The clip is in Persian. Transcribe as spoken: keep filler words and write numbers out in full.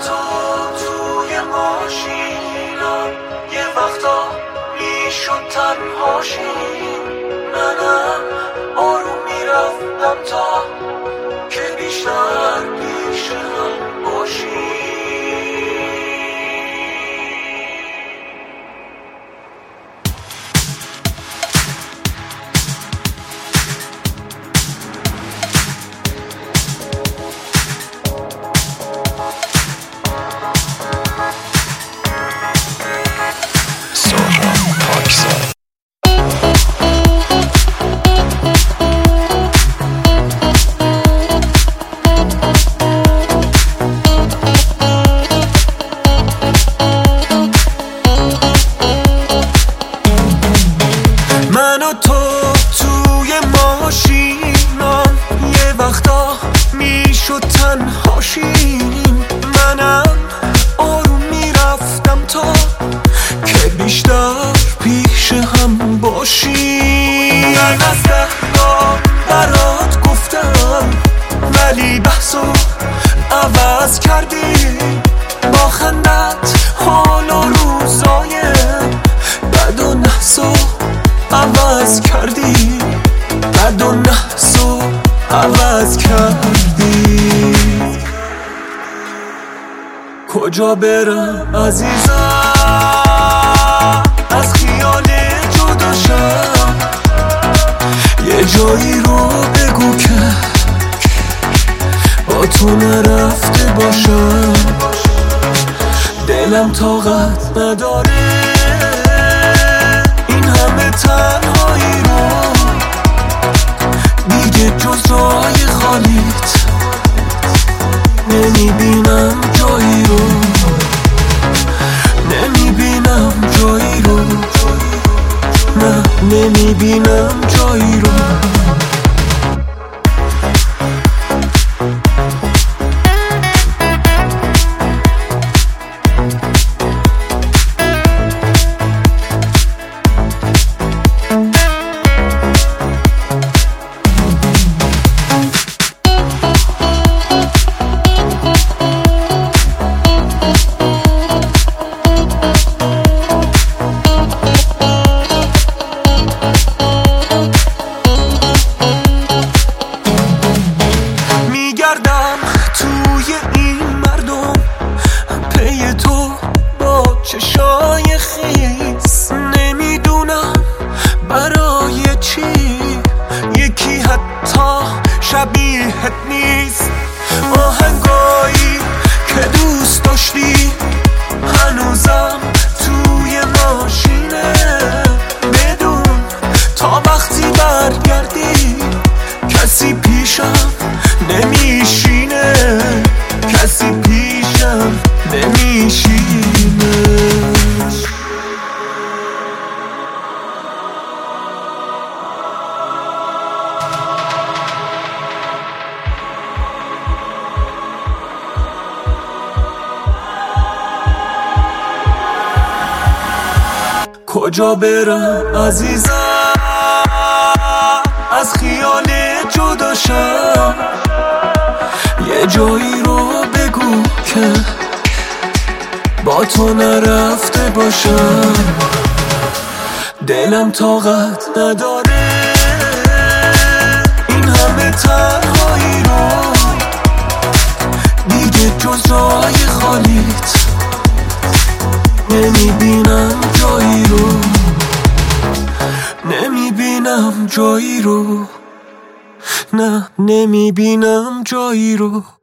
تو توی ماشینم یه وقتا میشد تنهاشیم، منم آروم میرفتم تا که بیشتر پیش هم باشیم. من و تو توی ماشینم یه وقتا میشد تنهاشیم، منم آروم میرفتم تا که بیشتر پیش هم باشیم. من از دهنام برات گفتم ولی بحثو عوض کردی، با خندت حال و روزای بد و نحسو عوض کردی، بد و نحسو عوض کردی. کجا برم عزیزم از خیال جداشم، یه جایی رو بگو که با تو نرفته باشم. دلم طاقت نداره این همه تنهایی رو، دیگه جز جای خالیت نمیبینم جایی رو، نمیبینم جایی رو، نه نمیبینم جایی رو. توی این مردم پی تو با چشای خیس، نمیدونم برای چی یکی حتی شبیهت نیست. آهنگایی که دوست داشتی هنوزم توی ماشینه، بدون تا وقتی برگردی کسی پیشم نمیشینه، کسی پیشم نمیشینه. کجا برم عزیزم از خیال جداشم، یه جایی رو بگو که با تو نرفته باشم. دلم طاقت نداره این همه تنهایی رو، دیگه جز جای خالیت نمیبینم جایی رو، نمیبینم جایی رو، نه نمیبینم جایی رو.